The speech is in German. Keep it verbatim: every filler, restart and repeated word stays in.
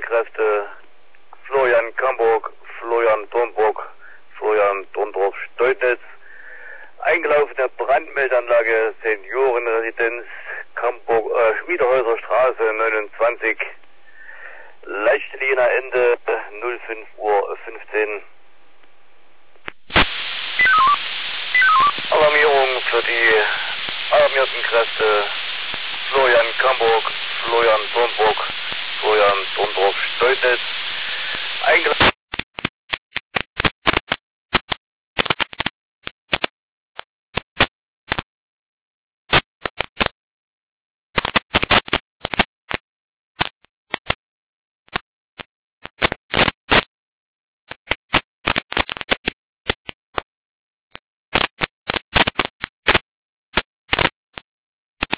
Alarmiertenkräfte Florian Kamburg, Florian Dornburg, Florian Dorndorf Steutnitz. Eingelaufene Brandmeldanlage Seniorenresidenz Kamburg, äh, Schmiedehäuser Straße neunundzwanzig. Leichtlinie Ende fünf Uhr fünfzehn. Alarmierung für die alarmierten Kräfte Florian Kamburg, Florian Dornburg, Florian Dorndorf Steutnitz. Eingelaufene